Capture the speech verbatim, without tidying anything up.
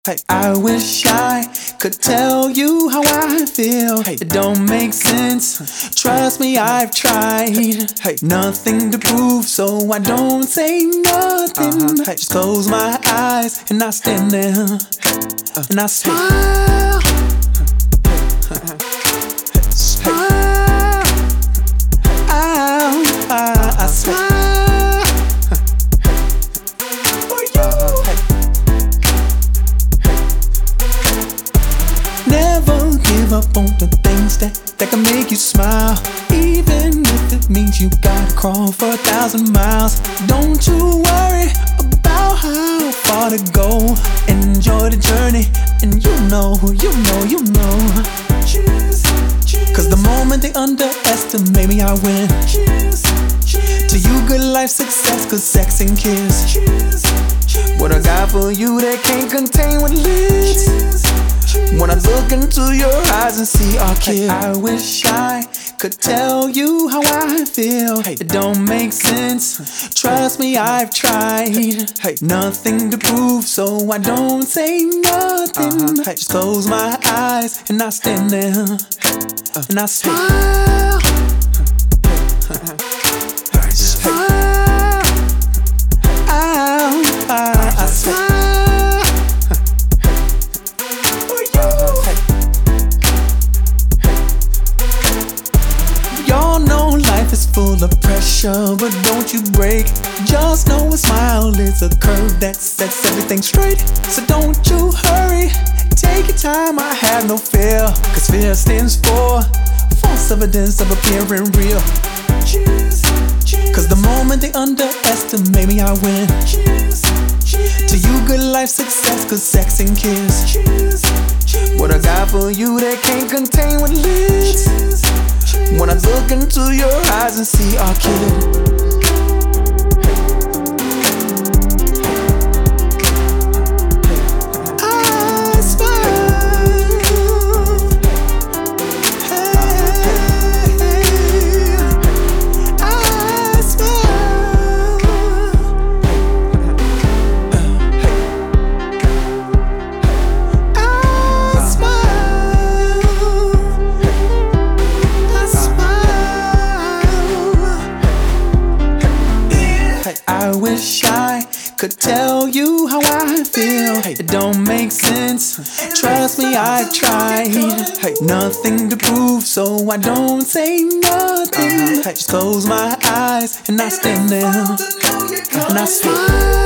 Hey, I wish I could tell you how I feel. Hey, it don't make sense. Trust me, I've tried. Hey, nothing to prove, so I don't say nothing. Uh-huh. Hey, just close my eyes and I stand there uh, and I smile. Smile. I, I, I smile. Never give up on the things that, that can make you smile. Even if it means you gotta crawl for a thousand miles. Don't you worry about how far to go. Enjoy the journey, and you know, you know, you know. Cheers, cheers. Cause the moment they underestimate me, I win. Cheers, cheers. To you, good life, success, cause sex and kiss. Cheers, cheers. What I got for you that can't contain what lives. Cheers. When I look into your eyes and see our kids, I wish I could tell you how I feel. It don't make sense. Trust me, I've tried. Nothing to prove, so I don't say nothing. Uh-huh. Just close my eyes and I stand there uh, and I smile. Smile. I, I, I smile. Y'all know life is full of pressure, but don't you break. Just know a smile is a curve that sets everything straight. So don't you hurry, take your time, I have no fear. Cause fear stands for false evidence of appearing real. Cheers, cheers. Cause the moment they underestimate me, I win. Cheers, cheers. To you, good life, success, cause sex and kiss. Cheers, cheers. What I got for you that can't contain what lives. Cheers. When I look into your eyes and see our kid. I smile. Hey, I smile. I smile. I wish I could tell you how I feel. It don't make sense. Trust me, I've tried. Nothing to prove, so I don't say nothing. Just close my eyes and I stand there and I smile.